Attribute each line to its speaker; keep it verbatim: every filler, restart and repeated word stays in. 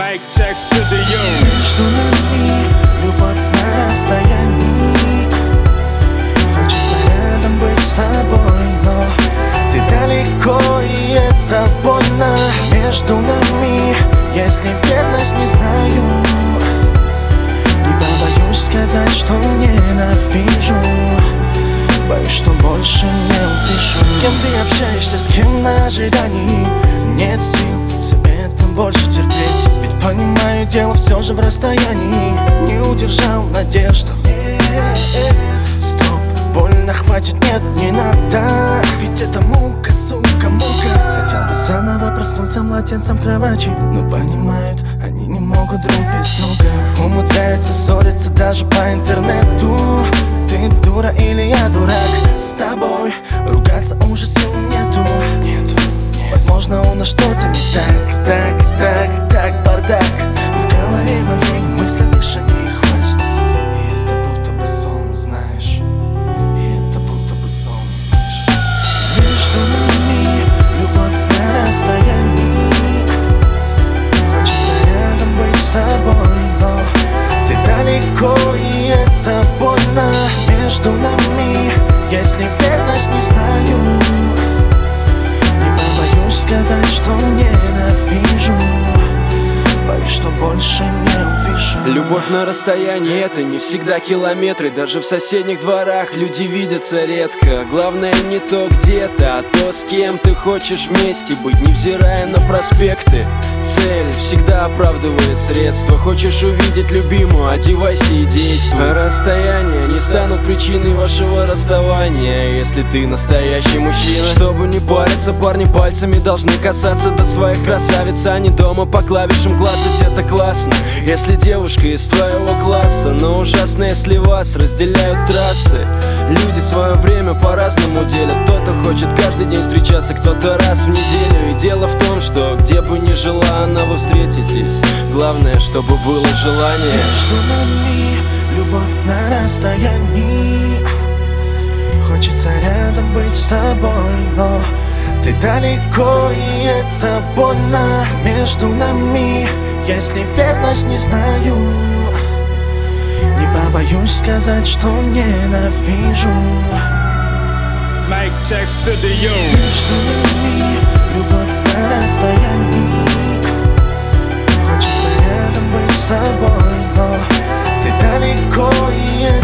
Speaker 1: Mic check studio.
Speaker 2: Между нами любовь на расстоянии. Хочется рядом быть с тобой, но ты далеко, и это больно. Между нами, если верность не знаю, не побоюсь сказать, что ненавижу. Боюсь, что больше не увижу. С кем ты общаешься, с кем на ожидании. Нет сил все это больше терпеть. Ведь понимаю, дело все же в расстоянии. Не удержал надежду. Стоп, больно, хватит, нет, не надо. Ведь это мука, сука, мука. Хотел бы заново проснуться младенцем в кровати, но понимают, они не могут друг без друга. Умудряются ссориться даже по интернету. Ты дура или я дурак? С тобой ругаться уже сил нету. Нету, нет. Возможно, у нас что-то не так. Так, так, так, бардак. В голове моей мысли лишь одни хватит. И это будто бы сон, знаешь. И это будто бы сон, слышишь. Между нами любовь на расстоянии. Хочется рядом быть с тобой, но ты далеко, и это больно. Между нами, если верность не знаю, не побоюсь сказать, что ненавижу. Боюсь, что больше не увижу.
Speaker 3: Любовь на расстоянии — это не всегда километры. Даже в соседних дворах люди видятся редко. Главное не то где-то, а то, с кем ты хочешь вместе быть, невзирая на проспекты. Цель всегда оправдывает средства. Хочешь увидеть любимую, одевайся и действуй. А расстояния не станут причиной вашего расставания, если ты настоящий мужчина. Чтобы не париться, парни пальцами должны касаться до своих красавиц, а не дома по клавишам клацать. Это классно, если девушка из твоего класса, но ужасно, если вас разделяют трассы. Люди свое время по-разному делят. Кто-то хочет каждый день встречаться, кто-то раз в неделю. И дело в том, что где бы ни жила она, вы встретитесь. Главное, чтобы было желание.
Speaker 2: Между нами любовь на расстоянии. Хочется рядом быть с тобой, но ты далеко, и это больно. Между нами, если верность не знаю, не побоюсь сказать, что ненавижу.
Speaker 1: Mic check studio.
Speaker 2: Между нами любовь на расстоянии. Хочется рядом быть с тобой, но ты далеко, и